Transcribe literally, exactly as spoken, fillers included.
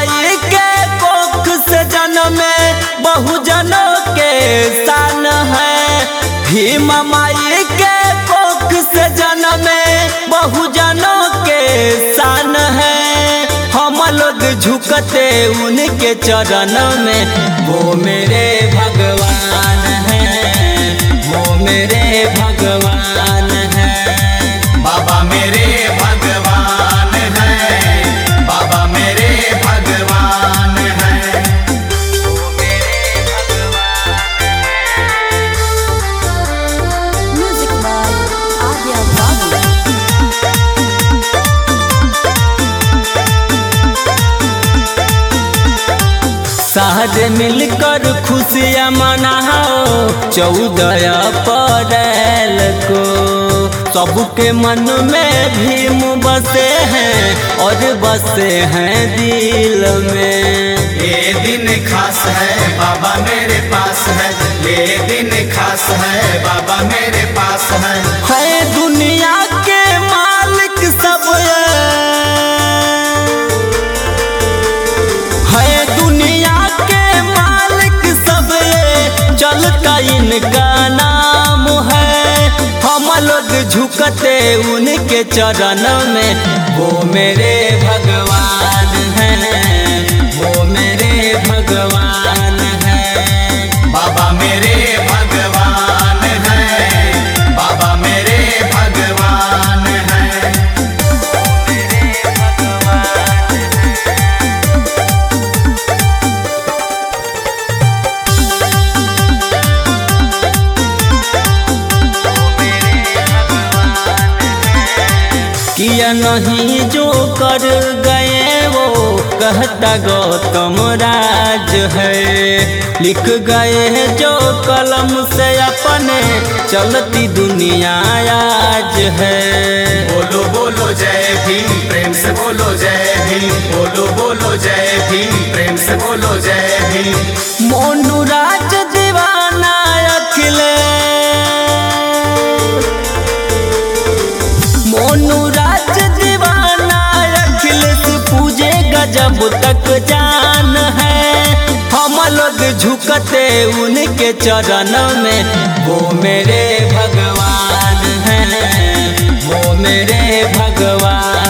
माई के कोख से जन्मे बहुजनों के शान है। भीम माई के कोख से जन्मे बहुजनों के शान है। हम लोग झुकते उनके चरण में, वो मेरे भगवान हैं, वो मेरे भगवान हैं। बाबा मेरे भगवान हैं, बाबा मेरे भगवान हैं। Music by Adya Babu. सारे मिलकर खुशियाँ मनाओ चौदह अप्रैल को। सबके मन में भीम बसे हैं और बसे हैं दिल में। ये दिन खास है बाबा मेरे पास है, ये दिन खास है बाबा मेरे पास है। है दुनिया के मालिक सब है, दुनिया के मालिक सब चलता इनका नाम है। हम लोग झुकते उनके चरण में, वो मेरे भगवान हैं, वो मेरे भगवान हैं। बाबा मेरे भगवान हैं, बाबा मेरे भगवान हैं। किया नहीं जो कर गए वो कहता गौतम राज है। लिख गए जो कलम से अपने चलती दुनिया आज है। बोलो बोलो जय भीम, प्रेम से बोलो जय भीम, बोलो बोलो जय भीम, प्रेम से बोलो जय भीम। मोनू राज दीवाना अखिलेश, मोनू राज दीवाना अखिलेश पूजे गजब तक जान है। हम लोग झुकते उनके चरण में, वो मेरे भगवान हैं, वो मेरे भगवान